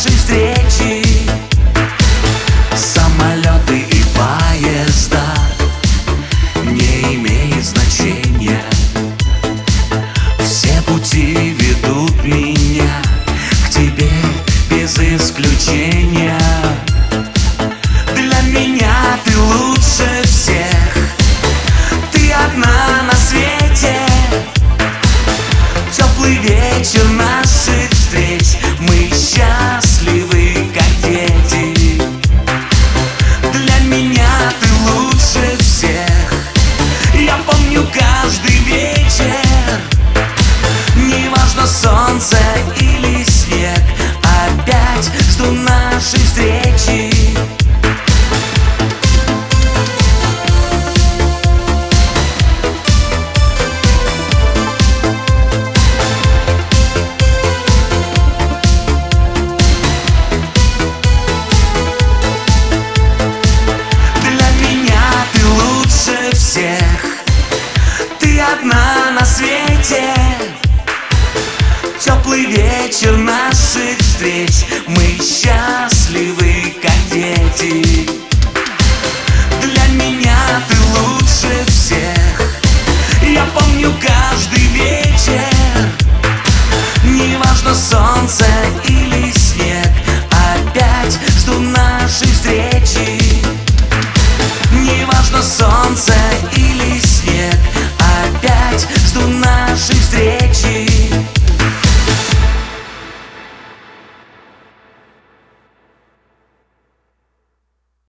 нашей встречи. Самолеты и поезда не имеет значения. Все пути ведут меня к тебе без исключения. Для меня ты лучше всех, ты одна на свете. Теплый вечер наших встреч, мы счастливы, как дети. Для меня ты лучше всех, я помню каждый вечер. Неважно, солнце или снег, опять жду нашей встречи. Ты одна на свете. Теплый вечер наших встреч, мы счастливы, как дети. Для меня ты лучше всех, я помню, как